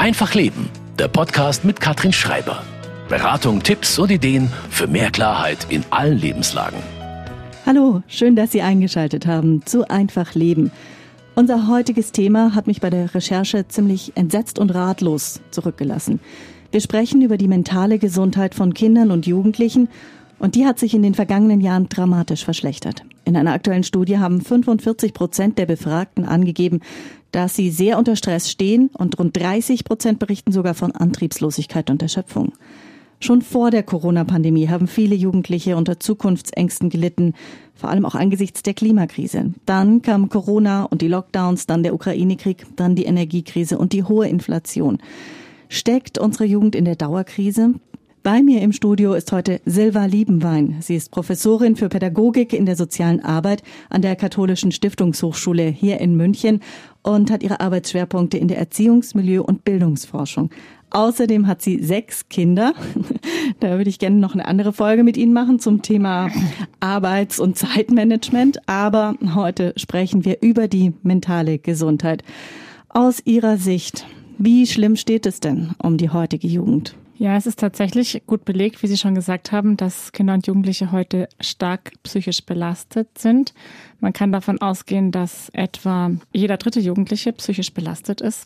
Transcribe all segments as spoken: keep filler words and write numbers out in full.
Einfach Leben, der Podcast mit Katrin Schreiber. Beratung, Tipps und Ideen für mehr Klarheit in allen Lebenslagen. Hallo, schön, dass Sie eingeschaltet haben zu Einfach Leben. Unser heutiges Thema hat mich bei der Recherche ziemlich entsetzt und ratlos zurückgelassen. Wir sprechen über die mentale Gesundheit von Kindern und Jugendlichen und die hat sich in den vergangenen Jahren dramatisch verschlechtert. In einer aktuellen Studie haben fünfundvierzig Prozent der Befragten angegeben, dass sie sehr unter Stress stehen und rund dreißig Prozent berichten sogar von Antriebslosigkeit und Erschöpfung. Schon vor der Corona-Pandemie haben viele Jugendliche unter Zukunftsängsten gelitten, vor allem auch angesichts der Klimakrise. Dann kam Corona und die Lockdowns, dann der Ukraine-Krieg, dann die Energiekrise und die hohe Inflation. Steckt unsere Jugend in der Dauerkrise? Bei mir im Studio ist heute Silva Liebenwein. Sie ist Professorin für Pädagogik in der sozialen Arbeit an der Katholischen Stiftungshochschule hier in München und hat ihre Arbeitsschwerpunkte in der Erziehungs-, Milieu- und Bildungsforschung. Außerdem hat sie sechs Kinder. Da würde ich gerne noch eine andere Folge mit Ihnen machen zum Thema Arbeits- und Zeitmanagement. Aber heute sprechen wir über die mentale Gesundheit. Aus Ihrer Sicht, wie schlimm steht es denn um die heutige Jugend? Ja, es ist tatsächlich gut belegt, wie Sie schon gesagt haben, dass Kinder und Jugendliche heute stark psychisch belastet sind. Man kann davon ausgehen, dass etwa jeder dritte Jugendliche psychisch belastet ist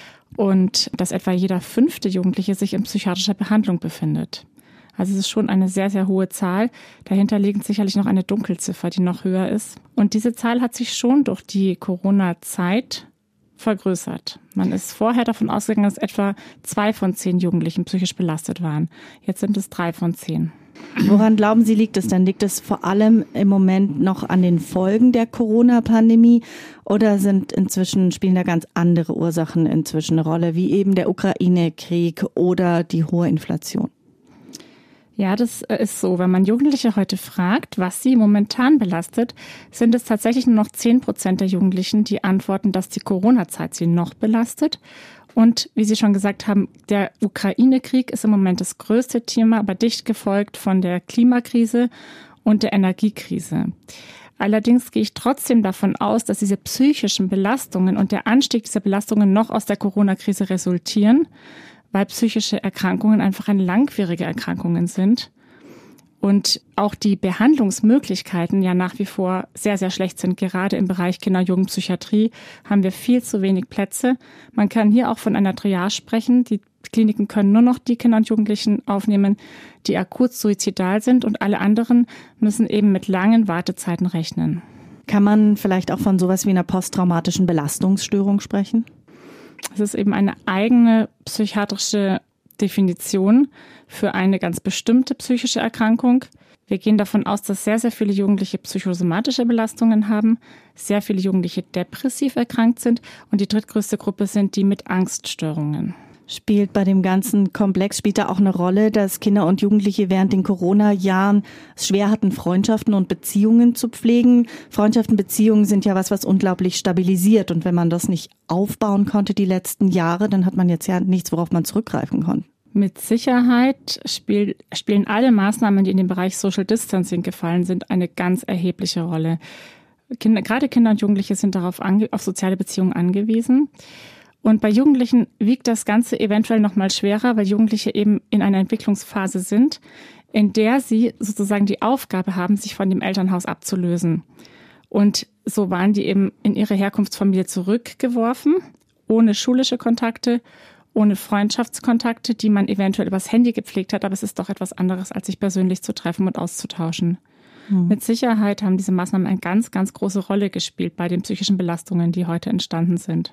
und dass etwa jeder fünfte Jugendliche sich in psychiatrischer Behandlung befindet. Also es ist schon eine sehr, sehr hohe Zahl. Dahinter liegt sicherlich noch eine Dunkelziffer, die noch höher ist. Und diese Zahl hat sich schon durch die Corona-Zeit vergrößert. Man ist vorher davon ausgegangen, dass etwa zwei von zehn Jugendlichen psychisch belastet waren. Jetzt sind es drei von zehn. Woran glauben Sie, liegt es dann? Liegt es vor allem im Moment noch an den Folgen der Corona-Pandemie oder sind inzwischen, spielen da ganz andere Ursachen inzwischen eine Rolle, wie eben der Ukraine-Krieg oder die hohe Inflation? Ja, das ist so. Wenn man Jugendliche heute fragt, was sie momentan belastet, sind es tatsächlich nur noch zehn Prozent der Jugendlichen, die antworten, dass die Corona-Zeit sie noch belastet. Und wie Sie schon gesagt haben, der Ukraine-Krieg ist im Moment das größte Thema, aber dicht gefolgt von der Klimakrise und der Energiekrise. Allerdings gehe ich trotzdem davon aus, dass diese psychischen Belastungen und der Anstieg dieser Belastungen noch aus der Corona-Krise resultieren, weil psychische Erkrankungen einfach eine langwierige Erkrankungen sind und auch die Behandlungsmöglichkeiten ja nach wie vor sehr, sehr schlecht sind. Gerade im Bereich Kinder- und Jugendpsychiatrie haben wir viel zu wenig Plätze. Man kann hier auch von einer Triage sprechen. Die Kliniken können nur noch die Kinder und Jugendlichen aufnehmen, die akut suizidal sind und alle anderen müssen eben mit langen Wartezeiten rechnen. Kann man vielleicht auch von sowas wie einer posttraumatischen Belastungsstörung sprechen? Es ist eben eine eigene psychiatrische Definition für eine ganz bestimmte psychische Erkrankung. Wir gehen davon aus, dass sehr, sehr viele Jugendliche psychosomatische Belastungen haben, sehr viele Jugendliche depressiv erkrankt sind und die drittgrößte Gruppe sind die mit Angststörungen. Spielt bei dem ganzen Komplex, spielt da auch eine Rolle, dass Kinder und Jugendliche während den Corona-Jahren es schwer hatten, Freundschaften und Beziehungen zu pflegen. Freundschaften, Beziehungen sind ja was, was unglaublich stabilisiert. Und wenn man das nicht aufbauen konnte die letzten Jahre, dann hat man jetzt ja nichts, worauf man zurückgreifen konnte. Mit Sicherheit spiel, spielen alle Maßnahmen, die in den Bereich Social Distancing gefallen sind, eine ganz erhebliche Rolle. Kinder, gerade Kinder und Jugendliche sind darauf ange, auf soziale Beziehungen angewiesen. Und bei Jugendlichen wiegt das Ganze eventuell noch mal schwerer, weil Jugendliche eben in einer Entwicklungsphase sind, in der sie sozusagen die Aufgabe haben, sich von dem Elternhaus abzulösen. Und so waren die eben in ihre Herkunftsfamilie zurückgeworfen, ohne schulische Kontakte, ohne Freundschaftskontakte, die man eventuell übers Handy gepflegt hat. Aber es ist doch etwas anderes, als sich persönlich zu treffen und auszutauschen. Mhm. Mit Sicherheit haben diese Maßnahmen eine ganz, ganz große Rolle gespielt bei den psychischen Belastungen, die heute entstanden sind.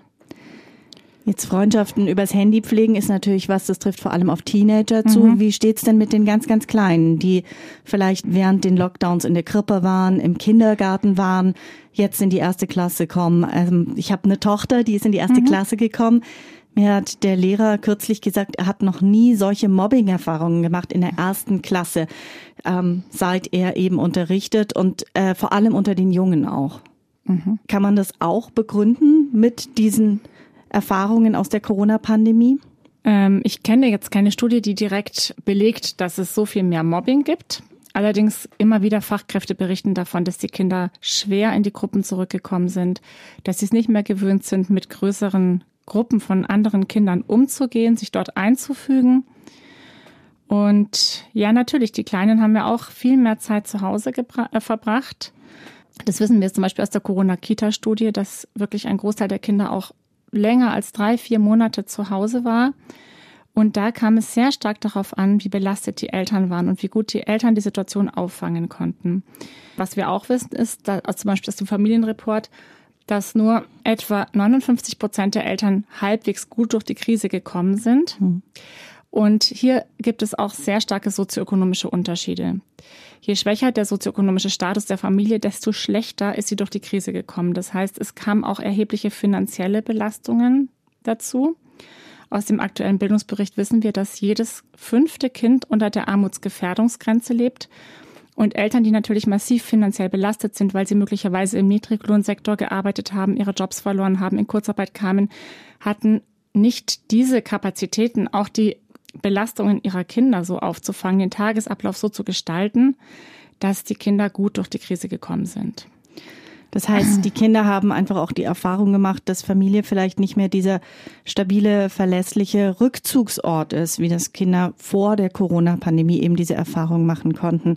Jetzt Freundschaften übers Handy pflegen ist natürlich was, das trifft vor allem auf Teenager zu. Mhm. Wie steht's denn mit den ganz, ganz Kleinen, die vielleicht während den Lockdowns in der Krippe waren, im Kindergarten waren, jetzt in die erste Klasse kommen? Ähm, ich habe eine Tochter, die ist in die erste mhm. Klasse gekommen. Mir hat der Lehrer kürzlich gesagt, er hat noch nie solche Mobbing-Erfahrungen gemacht in der ersten Klasse, ähm, seit er eben unterrichtet und äh, vor allem unter den Jungen auch. Mhm. Kann man das auch begründen mit diesen Erfahrungen aus der Corona-Pandemie? Ähm, ich kenne jetzt keine Studie, die direkt belegt, dass es so viel mehr Mobbing gibt. Allerdings immer wieder Fachkräfte berichten davon, dass die Kinder schwer in die Gruppen zurückgekommen sind, dass sie es nicht mehr gewöhnt sind, mit größeren Gruppen von anderen Kindern umzugehen, sich dort einzufügen. Und ja, natürlich, die Kleinen haben ja auch viel mehr Zeit zu Hause gebra- äh, verbracht. Das wissen wir zum Beispiel aus der Corona-Kita-Studie, dass wirklich ein Großteil der Kinder auch länger als drei, vier Monate zu Hause war. Und da kam es sehr stark darauf an, wie belastet die Eltern waren und wie gut die Eltern die Situation auffangen konnten. Was wir auch wissen, ist, dass, also zum Beispiel aus dem Familienreport, dass nur etwa neunundfünfzig Prozent der Eltern halbwegs gut durch die Krise gekommen sind. Hm. Und hier gibt es auch sehr starke sozioökonomische Unterschiede. Je schwächer der sozioökonomische Status der Familie, desto schlechter ist sie durch die Krise gekommen. Das heißt, es kamen auch erhebliche finanzielle Belastungen dazu. Aus dem aktuellen Bildungsbericht wissen wir, dass jedes fünfte Kind unter der Armutsgefährdungsgrenze lebt. Und Eltern, die natürlich massiv finanziell belastet sind, weil sie möglicherweise im Niedriglohnsektor gearbeitet haben, ihre Jobs verloren haben, in Kurzarbeit kamen, hatten nicht diese Kapazitäten, auch die Belastungen ihrer Kinder so aufzufangen, den Tagesablauf so zu gestalten, dass die Kinder gut durch die Krise gekommen sind. Das heißt, die Kinder haben einfach auch die Erfahrung gemacht, dass Familie vielleicht nicht mehr dieser stabile, verlässliche Rückzugsort ist, wie das Kinder vor der Corona-Pandemie eben diese Erfahrung machen konnten.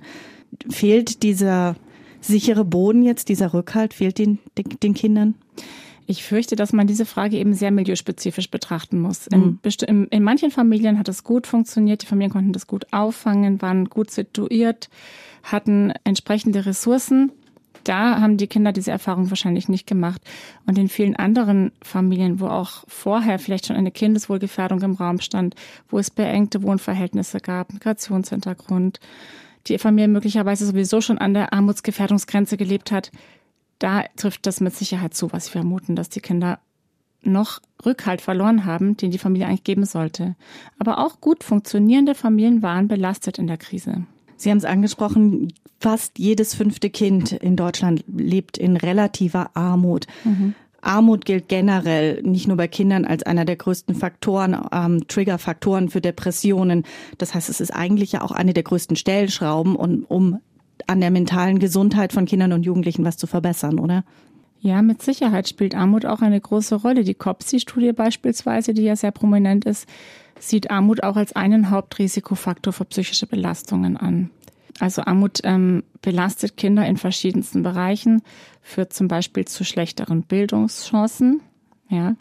Fehlt dieser sichere Boden jetzt, dieser Rückhalt, fehlt den, den, den Kindern? Ich fürchte, dass man diese Frage eben sehr milieuspezifisch betrachten muss. In, in, in manchen Familien hat es gut funktioniert, die Familien konnten das gut auffangen, waren gut situiert, hatten entsprechende Ressourcen. Da haben die Kinder diese Erfahrung wahrscheinlich nicht gemacht. Und in vielen anderen Familien, wo auch vorher vielleicht schon eine Kindeswohlgefährdung im Raum stand, wo es beengte Wohnverhältnisse gab, Migrationshintergrund, die Familie möglicherweise sowieso schon an der Armutsgefährdungsgrenze gelebt hat, da trifft das mit Sicherheit zu, was wir vermuten, dass die Kinder noch Rückhalt verloren haben, den die Familie eigentlich geben sollte. Aber auch gut funktionierende Familien waren belastet in der Krise. Sie haben es angesprochen, fast jedes fünfte Kind in Deutschland lebt in relativer Armut. Mhm. Armut gilt generell nicht nur bei Kindern als einer der größten Faktoren, ähm, Triggerfaktoren für Depressionen. Das heißt, es ist eigentlich ja auch eine der größten Stellschrauben, um, um an der mentalen Gesundheit von Kindern und Jugendlichen was zu verbessern, oder? Ja, mit Sicherheit spielt Armut auch eine große Rolle. Die COPSI-Studie beispielsweise, die ja sehr prominent ist, sieht Armut auch als einen Hauptrisikofaktor für psychische Belastungen an. Also Armut ähm, belastet Kinder in verschiedensten Bereichen, führt zum Beispiel zu schlechteren Bildungschancen, ja,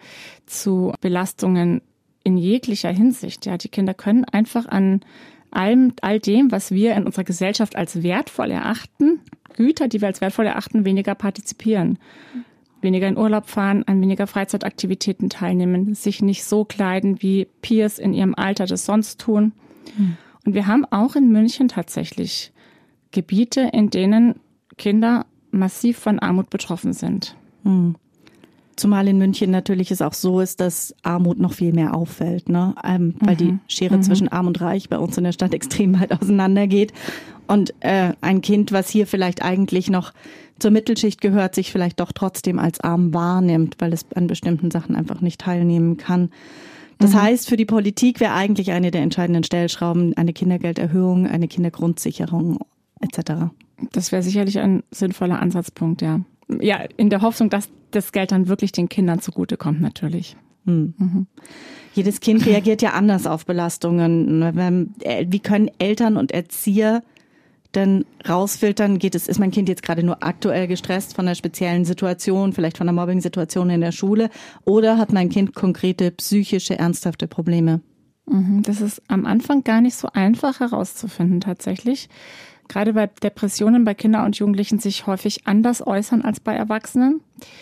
zu Belastungen in jeglicher Hinsicht. Ja, die Kinder können einfach an allem, all dem, was wir in unserer Gesellschaft als wertvoll erachten, Güter, die wir als wertvoll erachten, weniger partizipieren. Weniger in Urlaub fahren, an weniger Freizeitaktivitäten teilnehmen, sich nicht so kleiden, wie Peers in ihrem Alter das sonst tun. Mhm. Und wir haben auch in München tatsächlich Gebiete, in denen Kinder massiv von Armut betroffen sind. Mhm. Zumal in München natürlich es auch so ist, dass Armut noch viel mehr auffällt, ne? Ähm, weil mhm. die Schere mhm. zwischen Arm und Reich bei uns in der Stadt extrem weit auseinandergeht. Und äh, ein Kind, was hier vielleicht eigentlich noch zur Mittelschicht gehört, sich vielleicht doch trotzdem als arm wahrnimmt, weil es an bestimmten Sachen einfach nicht teilnehmen kann. Das mhm. heißt, für die Politik wäre eigentlich eine der entscheidenden Stellschrauben eine Kindergelderhöhung, eine Kindergrundsicherung et cetera. Das wäre sicherlich ein sinnvoller Ansatzpunkt, ja. Ja, in der Hoffnung, dass das Geld dann wirklich den Kindern zugutekommt, natürlich. Hm. Mhm. Jedes Kind reagiert ja anders auf Belastungen. Wie können Eltern und Erzieher denn rausfiltern, geht es, ist mein Kind jetzt gerade nur aktuell gestresst von einer speziellen Situation, vielleicht von einer Mobbing-Situation in der Schule, oder hat mein Kind konkrete psychische, ernsthafte Probleme? Das ist am Anfang gar nicht so einfach herauszufinden tatsächlich. Gerade bei Depressionen bei Kindern und Jugendlichen sich häufig anders äußern als bei Erwachsenen.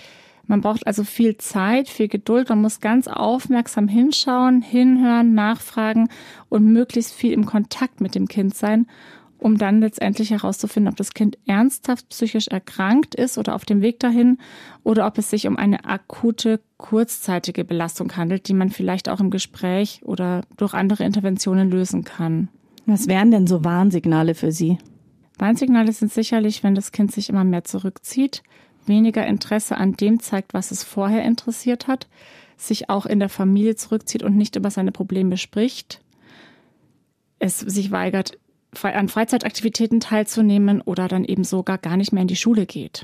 Man braucht also viel Zeit, viel Geduld. Man muss ganz aufmerksam hinschauen, hinhören, nachfragen und möglichst viel im Kontakt mit dem Kind sein, um dann letztendlich herauszufinden, ob das Kind ernsthaft psychisch erkrankt ist oder auf dem Weg dahin oder ob es sich um eine akute, kurzzeitige Belastung handelt, die man vielleicht auch im Gespräch oder durch andere Interventionen lösen kann. Was wären denn so Warnsignale für Sie? Warnsignale sind sicherlich, wenn das Kind sich immer mehr zurückzieht, weniger Interesse an dem zeigt, was es vorher interessiert hat, sich auch in der Familie zurückzieht und nicht über seine Probleme spricht, es sich weigert, an Freizeitaktivitäten teilzunehmen oder dann eben sogar gar nicht mehr in die Schule geht.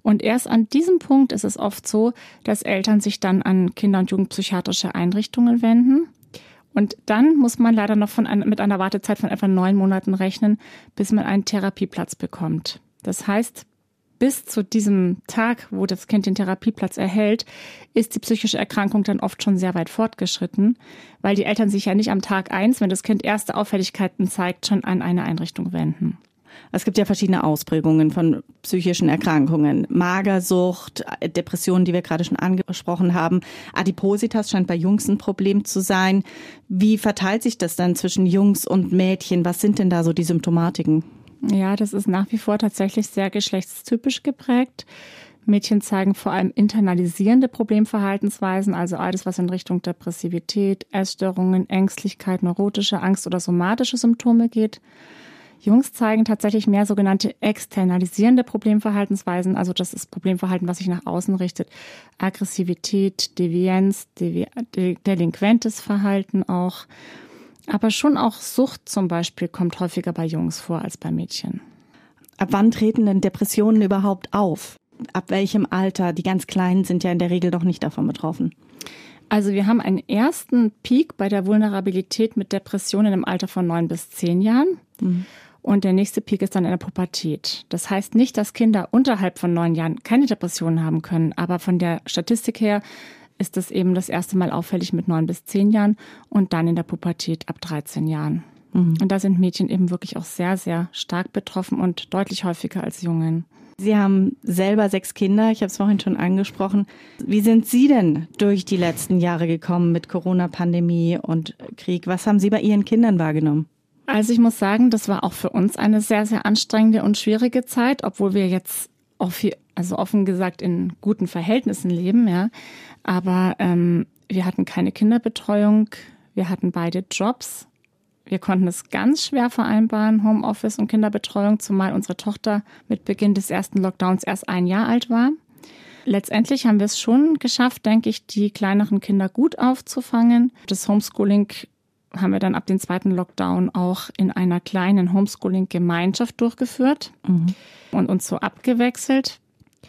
Und erst an diesem Punkt ist es oft so, dass Eltern sich dann an Kinder- und Jugendpsychiatrische Einrichtungen wenden. Und dann muss man leider noch von ein, mit einer Wartezeit von etwa neun Monaten rechnen, bis man einen Therapieplatz bekommt. Das heißt, bis zu diesem Tag, wo das Kind den Therapieplatz erhält, ist die psychische Erkrankung dann oft schon sehr weit fortgeschritten, weil die Eltern sich ja nicht am Tag eins, wenn das Kind erste Auffälligkeiten zeigt, schon an eine Einrichtung wenden. Es gibt ja verschiedene Ausprägungen von psychischen Erkrankungen. Magersucht, Depressionen, die wir gerade schon angesprochen haben. Adipositas scheint bei Jungs ein Problem zu sein. Wie verteilt sich das dann zwischen Jungs und Mädchen? Was sind denn da so die Symptomatiken? Ja, das ist nach wie vor tatsächlich sehr geschlechtstypisch geprägt. Mädchen zeigen vor allem internalisierende Problemverhaltensweisen, also alles, was in Richtung Depressivität, Essstörungen, Ängstlichkeit, neurotische Angst oder somatische Symptome geht. Jungs zeigen tatsächlich mehr sogenannte externalisierende Problemverhaltensweisen, also das ist Problemverhalten, was sich nach außen richtet. Aggressivität, Devianz, Devi- de- delinquentes Verhalten auch. Aber schon auch Sucht zum Beispiel kommt häufiger bei Jungs vor als bei Mädchen. Ab wann treten denn Depressionen überhaupt auf? Ab welchem Alter? Die ganz Kleinen sind ja in der Regel doch nicht davon betroffen. Also wir haben einen ersten Peak bei der Vulnerabilität mit Depressionen im Alter von neun bis zehn Jahren. Mhm. Und der nächste Peak ist dann in der Pubertät. Das heißt nicht, dass Kinder unterhalb von neun Jahren keine Depressionen haben können. Aber von der Statistik her ist es eben das erste Mal auffällig mit neun bis zehn Jahren und dann in der Pubertät ab dreizehn Jahren. Mhm. Und da sind Mädchen eben wirklich auch sehr, sehr stark betroffen und deutlich häufiger als Jungen. Sie haben selber sechs Kinder, ich habe es vorhin schon angesprochen. Wie sind Sie denn durch die letzten Jahre gekommen mit Corona-Pandemie und Krieg? Was haben Sie bei Ihren Kindern wahrgenommen? Also ich muss sagen, das war auch für uns eine sehr, sehr anstrengende und schwierige Zeit, obwohl wir jetzt auch viel, also offen gesagt in guten Verhältnissen leben, ja. Aber ähm, wir hatten keine Kinderbetreuung, wir hatten beide Jobs. Wir konnten es ganz schwer vereinbaren, Homeoffice und Kinderbetreuung, zumal unsere Tochter mit Beginn des ersten Lockdowns erst ein Jahr alt war. Letztendlich haben wir es schon geschafft, denke ich, die kleineren Kinder gut aufzufangen. Das Homeschooling haben wir dann ab dem zweiten Lockdown auch in einer kleinen Homeschooling-Gemeinschaft durchgeführt mhm. und uns so abgewechselt.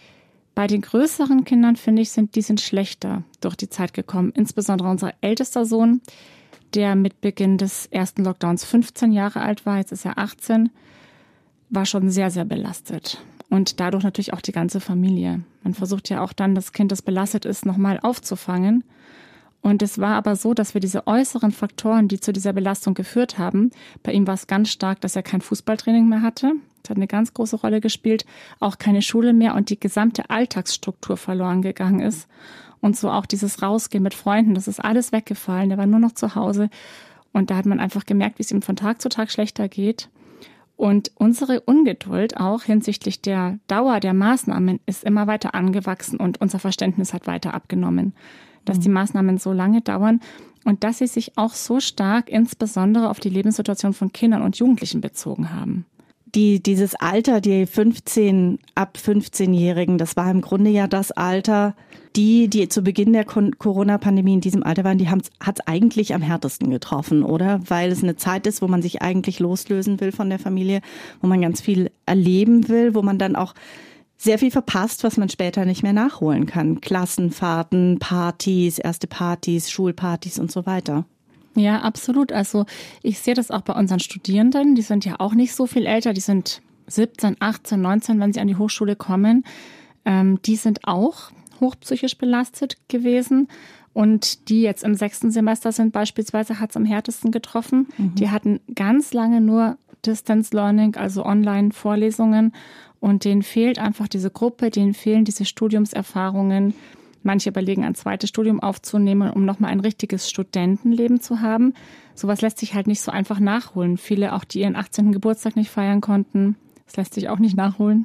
Bei den größeren Kindern, finde ich, sind die sind schlechter durch die Zeit gekommen. Insbesondere unser ältester Sohn, der mit Beginn des ersten Lockdowns fünfzehn Jahre alt war, jetzt ist er achtzehn, war schon sehr, sehr belastet. Und dadurch natürlich auch die ganze Familie. Man versucht ja auch dann, das Kind, das belastet ist, nochmal aufzufangen. Und es war aber so, dass wir diese äußeren Faktoren, die zu dieser Belastung geführt haben, bei ihm war es ganz stark, dass er kein Fußballtraining mehr hatte. Das hat eine ganz große Rolle gespielt, auch keine Schule mehr und die gesamte Alltagsstruktur verloren gegangen ist. Und so auch dieses Rausgehen mit Freunden, das ist alles weggefallen. Er war nur noch zu Hause und da hat man einfach gemerkt, wie es ihm von Tag zu Tag schlechter geht. Und unsere Ungeduld auch hinsichtlich der Dauer der Maßnahmen ist immer weiter angewachsen und unser Verständnis hat weiter abgenommen, dass die Maßnahmen so lange dauern und dass sie sich auch so stark insbesondere auf die Lebenssituation von Kindern und Jugendlichen bezogen haben. Die, dieses Alter, die fünfzehn, ab fünfzehnjährigen, das war im Grunde ja das Alter, die, die zu Beginn der Corona-Pandemie in diesem Alter waren, die hat es eigentlich am härtesten getroffen, oder? Weil es eine Zeit ist, wo man sich eigentlich loslösen will von der Familie, wo man ganz viel erleben will, wo man dann auch sehr viel verpasst, was man später nicht mehr nachholen kann. Klassenfahrten, Partys, erste Partys, Schulpartys und so weiter. Ja, absolut. Also ich sehe das auch bei unseren Studierenden. Die sind ja auch nicht so viel älter. Die sind siebzehn, achtzehn, neunzehn, wenn sie an die Hochschule kommen. Ähm, die sind auch hochpsychisch belastet gewesen. Und die jetzt im sechsten Semester sind beispielsweise, hat es am härtesten getroffen. Mhm. Die hatten ganz lange nur Distance Learning, also Online-Vorlesungen. Und denen fehlt einfach diese Gruppe, denen fehlen diese Studiumserfahrungen. Manche überlegen, ein zweites Studium aufzunehmen, um nochmal ein richtiges Studentenleben zu haben. Sowas lässt sich halt nicht so einfach nachholen. Viele, auch die ihren achtzehnten Geburtstag nicht feiern konnten, das lässt sich auch nicht nachholen.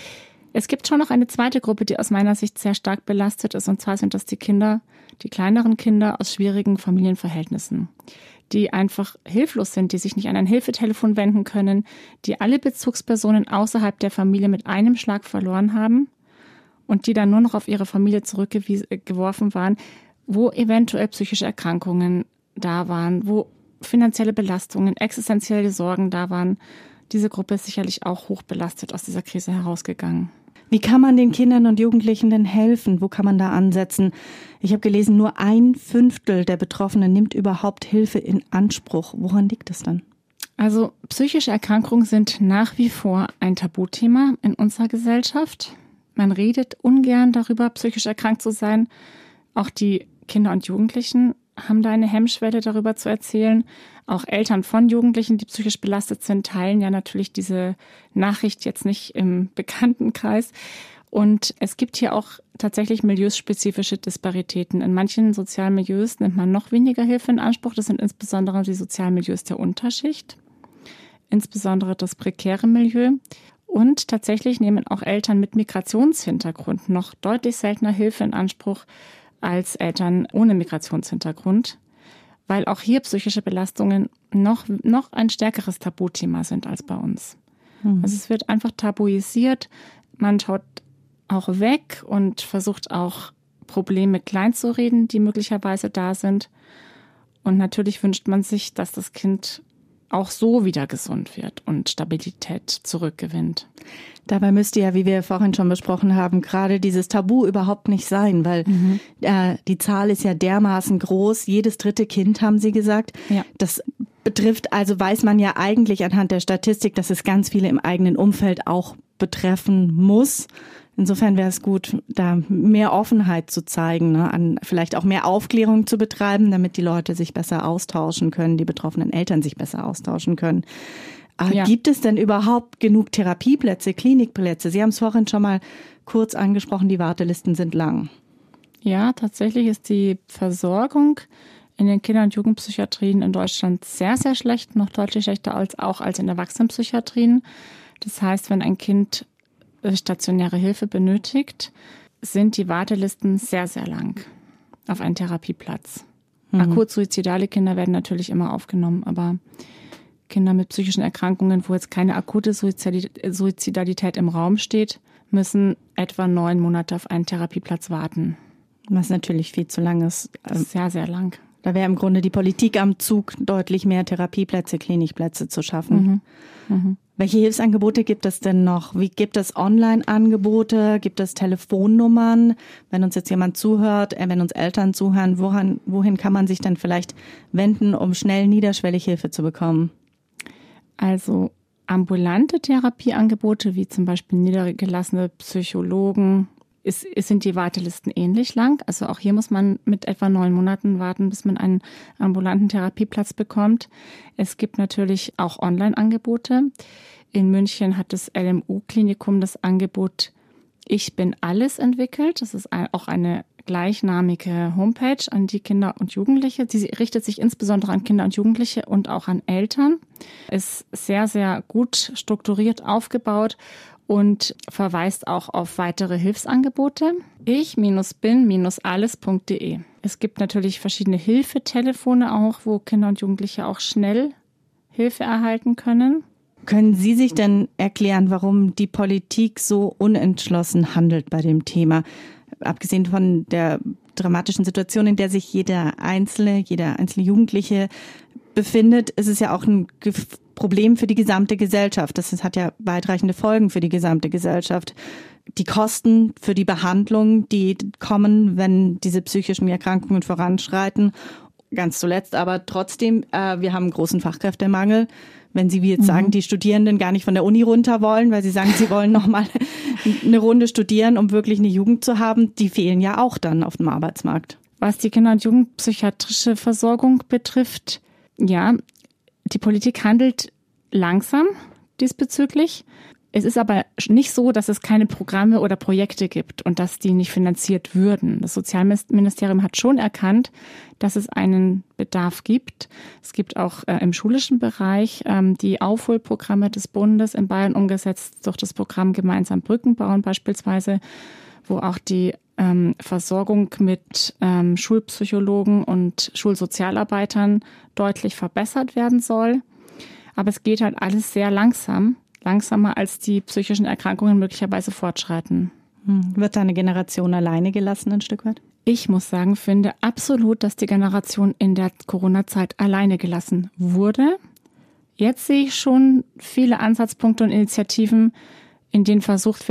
Es gibt schon noch eine zweite Gruppe, die aus meiner Sicht sehr stark belastet ist. Und zwar sind das die Kinder, die kleineren Kinder aus schwierigen Familienverhältnissen, die einfach hilflos sind, die sich nicht an ein Hilfetelefon wenden können, die alle Bezugspersonen außerhalb der Familie mit einem Schlag verloren haben und die dann nur noch auf ihre Familie zurückgeworfen waren, wo eventuell psychische Erkrankungen da waren, wo finanzielle Belastungen, existenzielle Sorgen da waren. Diese Gruppe ist sicherlich auch hoch belastet aus dieser Krise herausgegangen. Wie kann man den Kindern und Jugendlichen denn helfen? Wo kann man da ansetzen? Ich habe gelesen, nur ein Fünftel der Betroffenen nimmt überhaupt Hilfe in Anspruch. Woran liegt das dann? Also psychische Erkrankungen sind nach wie vor ein Tabuthema in unserer Gesellschaft. Man redet ungern darüber, psychisch erkrankt zu sein. Auch die Kinder und Jugendlichen haben da eine Hemmschwelle, darüber zu erzählen. Auch Eltern von Jugendlichen, die psychisch belastet sind, teilen ja natürlich diese Nachricht jetzt nicht im Bekanntenkreis. Und es gibt hier auch tatsächlich milieuspezifische Disparitäten. In manchen sozialen Milieus nimmt man noch weniger Hilfe in Anspruch. Das sind insbesondere die sozialen Milieus der Unterschicht, insbesondere das prekäre Milieu. Und tatsächlich nehmen auch Eltern mit Migrationshintergrund noch deutlich seltener Hilfe in Anspruch als Eltern ohne Migrationshintergrund, weil auch hier psychische Belastungen noch, noch ein stärkeres Tabuthema sind als bei uns. Mhm. Also es wird einfach tabuisiert, man schaut auch weg und versucht auch Probleme kleinzureden, die möglicherweise da sind. Und natürlich wünscht man sich, dass das Kind auch so wieder gesund wird und Stabilität zurückgewinnt. Dabei müsste ja, wie wir vorhin schon besprochen haben, gerade dieses Tabu überhaupt nicht sein, weil mhm. äh, die Zahl ist ja dermaßen groß. Jedes dritte Kind, haben Sie gesagt. Ja. Das betrifft, also weiß man ja eigentlich anhand der Statistik, dass es ganz viele im eigenen Umfeld auch betreffen muss. Insofern wäre es gut, da mehr Offenheit zu zeigen, ne, an vielleicht auch mehr Aufklärung zu betreiben, damit die Leute sich besser austauschen können, die betroffenen Eltern sich besser austauschen können. Aber ja. Gibt es denn überhaupt genug Therapieplätze, Klinikplätze? Sie haben es vorhin schon mal kurz angesprochen, die Wartelisten sind lang. Ja, tatsächlich ist die Versorgung in den Kinder- und Jugendpsychiatrien in Deutschland sehr, sehr schlecht, noch deutlich schlechter als auch als in Erwachsenenpsychiatrien. Das heißt, wenn ein Kind stationäre Hilfe benötigt, sind die Wartelisten sehr, sehr lang auf einen Therapieplatz. Mhm. Akut suizidale Kinder werden natürlich immer aufgenommen, aber Kinder mit psychischen Erkrankungen, wo jetzt keine akute Suizidalität im Raum steht, müssen etwa neun Monate auf einen Therapieplatz warten. Was natürlich viel zu lang ist. Sehr, sehr lang. Da wäre im Grunde die Politik am Zug, deutlich mehr Therapieplätze, Klinikplätze zu schaffen. Mhm. Mhm. Welche Hilfsangebote gibt es denn noch? Wie gibt es Online-Angebote? Gibt es Telefonnummern? Wenn uns jetzt jemand zuhört, wenn uns Eltern zuhören, wohin, wohin kann man sich denn vielleicht wenden, um schnell niederschwellig Hilfe zu bekommen? Also ambulante Therapieangebote, wie zum Beispiel niedergelassene Psychologen, ist, sind die Wartelisten ähnlich lang. Also auch hier muss man mit etwa neun Monaten warten, bis man einen ambulanten Therapieplatz bekommt. Es gibt natürlich auch Online-Angebote. In München hat das L M U-Klinikum das Angebot Ich bin alles entwickelt. Das ist auch eine gleichnamige Homepage an die Kinder und Jugendliche. Die richtet sich insbesondere an Kinder und Jugendliche und auch an Eltern. Ist sehr, sehr gut strukturiert aufgebaut und verweist auch auf weitere Hilfsangebote. ich bin alles punkt de. Es gibt natürlich verschiedene Hilfetelefone auch, wo Kinder und Jugendliche auch schnell Hilfe erhalten können. Können Sie sich denn erklären, warum die Politik so unentschlossen handelt bei dem Thema? Abgesehen von der dramatischen Situation, in der sich jeder Einzelne, jeder einzelne Jugendliche befindet, ist es ja auch ein Problem für die gesamte Gesellschaft. Das hat ja weitreichende Folgen für die gesamte Gesellschaft. Die Kosten für die Behandlung, die kommen, wenn diese psychischen Erkrankungen voranschreiten. Ganz zuletzt aber trotzdem, äh, wir haben einen großen Fachkräftemangel. Wenn Sie wie jetzt mhm. sagen, die Studierenden gar nicht von der Uni runter wollen, weil Sie sagen, sie wollen noch mal eine Runde studieren, um wirklich eine Jugend zu haben, die fehlen ja auch dann auf dem Arbeitsmarkt. Was die Kinder- und Jugendpsychiatrische Versorgung betrifft, ja, die Politik handelt langsam diesbezüglich. Es ist aber nicht so, dass es keine Programme oder Projekte gibt und dass die nicht finanziert würden. Das Sozialministerium hat schon erkannt, dass es einen Bedarf gibt. Es gibt auch äh, im schulischen Bereich ähm, die Aufholprogramme des Bundes in Bayern umgesetzt durch das Programm Gemeinsam Brücken bauen beispielsweise, wo auch die ähm, Versorgung mit ähm, Schulpsychologen und Schulsozialarbeitern deutlich verbessert werden soll. Aber es geht halt alles sehr langsam. Langsamer als die psychischen Erkrankungen möglicherweise fortschreiten. Wird da eine Generation alleine gelassen ein Stück weit? Ich muss sagen, finde absolut, dass die Generation in der Corona-Zeit alleine gelassen wurde. Jetzt sehe ich schon viele Ansatzpunkte und Initiativen, in denen versucht wird,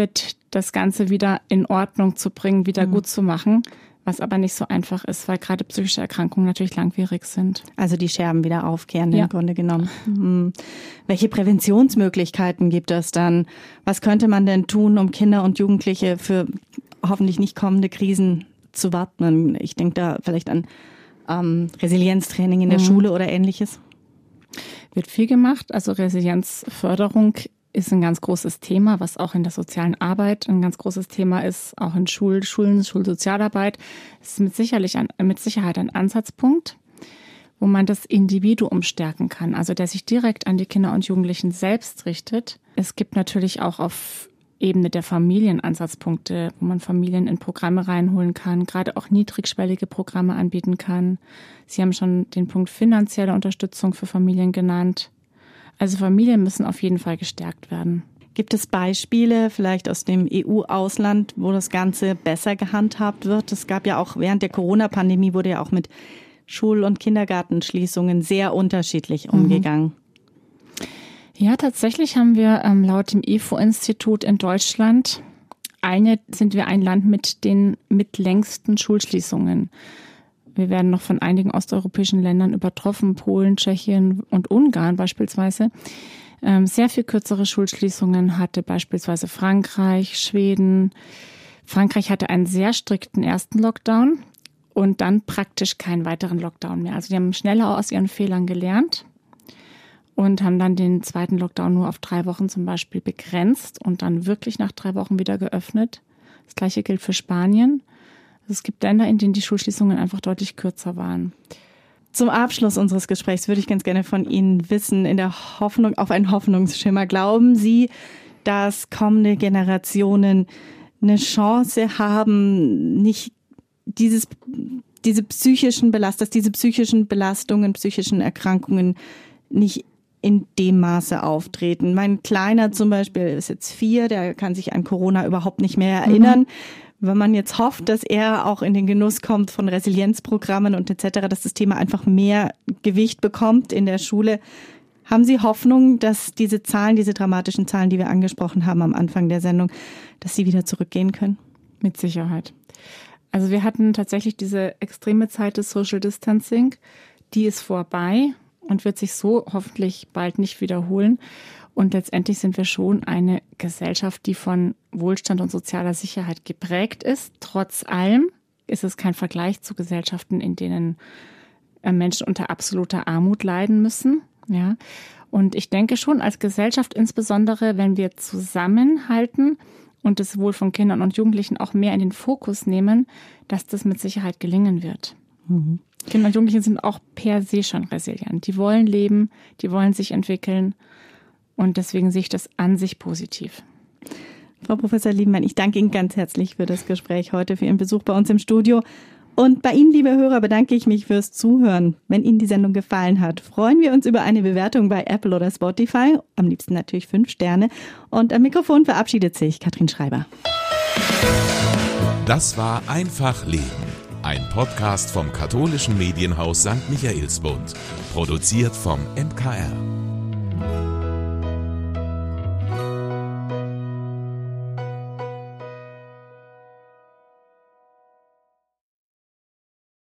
das Ganze wieder in Ordnung zu bringen, wieder mhm. gut zu machen, was aber nicht so einfach ist, weil gerade psychische Erkrankungen natürlich langwierig sind. Also die Scherben wieder aufkehren ja. im Grunde genommen. Mhm. Welche Präventionsmöglichkeiten gibt es dann? Was könnte man denn tun, um Kinder und Jugendliche für hoffentlich nicht kommende Krisen zu wappnen? Ich denke da vielleicht an ähm, Resilienztraining in der mhm. Schule oder Ähnliches. Wird viel gemacht. Also Resilienzförderung ist ein ganz großes Thema, was auch in der sozialen Arbeit ein ganz großes Thema ist, auch in Schul- Schulen, Schulsozialarbeit. Es ist mit, sicherlich ein, mit Sicherheit ein Ansatzpunkt, wo man das Individuum stärken kann, also der sich direkt an die Kinder und Jugendlichen selbst richtet. Es gibt natürlich auch auf Ebene der Familien Ansatzpunkte, wo man Familien in Programme reinholen kann, gerade auch niedrigschwellige Programme anbieten kann. Sie haben schon den Punkt finanzielle Unterstützung für Familien genannt. Also Familien müssen auf jeden Fall gestärkt werden. Gibt es Beispiele vielleicht aus dem E U-Ausland, wo das Ganze besser gehandhabt wird? Es gab ja auch während der Corona-Pandemie wurde ja auch mit Schul- und Kindergartenschließungen sehr unterschiedlich umgegangen. Ja, tatsächlich haben wir ähm, laut dem I F O-Institut in Deutschland eine, sind wir ein Land mit den mitlängsten Schulschließungen. Wir werden noch von einigen osteuropäischen Ländern übertroffen, Polen, Tschechien und Ungarn beispielsweise. Ähm, sehr viel kürzere Schulschließungen hatte beispielsweise Frankreich, Schweden. Frankreich hatte einen sehr strikten ersten Lockdown und dann praktisch keinen weiteren Lockdown mehr. Also die haben schneller aus ihren Fehlern gelernt und haben dann den zweiten Lockdown nur auf drei Wochen zum Beispiel begrenzt und dann wirklich nach drei Wochen wieder geöffnet. Das Gleiche gilt für Spanien. Es gibt Länder, in denen die Schulschließungen einfach deutlich kürzer waren. Zum Abschluss unseres Gesprächs würde ich ganz gerne von Ihnen wissen, in der Hoffnung auf einen Hoffnungsschimmer. Glauben Sie, dass kommende Generationen eine Chance haben, nicht dieses, diese psychischen Belast, dass diese psychischen Belastungen, psychischen Erkrankungen nicht in dem Maße auftreten? Mein Kleiner zum Beispiel ist jetzt vier, der kann sich an Corona überhaupt nicht mehr erinnern. Mhm. Wenn man jetzt hofft, dass er auch in den Genuss kommt von Resilienzprogrammen und et cetera, dass das Thema einfach mehr Gewicht bekommt in der Schule, haben Sie Hoffnung, dass diese Zahlen, diese dramatischen Zahlen, die wir angesprochen haben am Anfang der Sendung, dass sie wieder zurückgehen können? Mit Sicherheit. Also wir hatten tatsächlich diese extreme Zeit des Social Distancing, die ist vorbei und wird sich so hoffentlich bald nicht wiederholen. Und letztendlich sind wir schon eine Gesellschaft, die von Wohlstand und sozialer Sicherheit geprägt ist. Trotz allem ist es kein Vergleich zu Gesellschaften, in denen Menschen unter absoluter Armut leiden müssen. Ja. Und ich denke schon als Gesellschaft, insbesondere wenn wir zusammenhalten und das Wohl von Kindern und Jugendlichen auch mehr in den Fokus nehmen, dass das mit Sicherheit gelingen wird. Mhm. Kinder und Jugendliche sind auch per se schon resilient. Die wollen leben, die wollen sich entwickeln. Und deswegen sehe ich das an sich positiv. Frau Professor Liebenmann, ich danke Ihnen ganz herzlich für das Gespräch heute, für Ihren Besuch bei uns im Studio. Und bei Ihnen, liebe Hörer, bedanke ich mich fürs Zuhören. Wenn Ihnen die Sendung gefallen hat, freuen wir uns über eine Bewertung bei Apple oder Spotify. Am liebsten natürlich fünf Sterne. Und am Mikrofon verabschiedet sich Katrin Schreiber. Das war Einfach Leben. Ein Podcast vom katholischen Medienhaus Sankt Michaelsbund. Produziert vom M K R.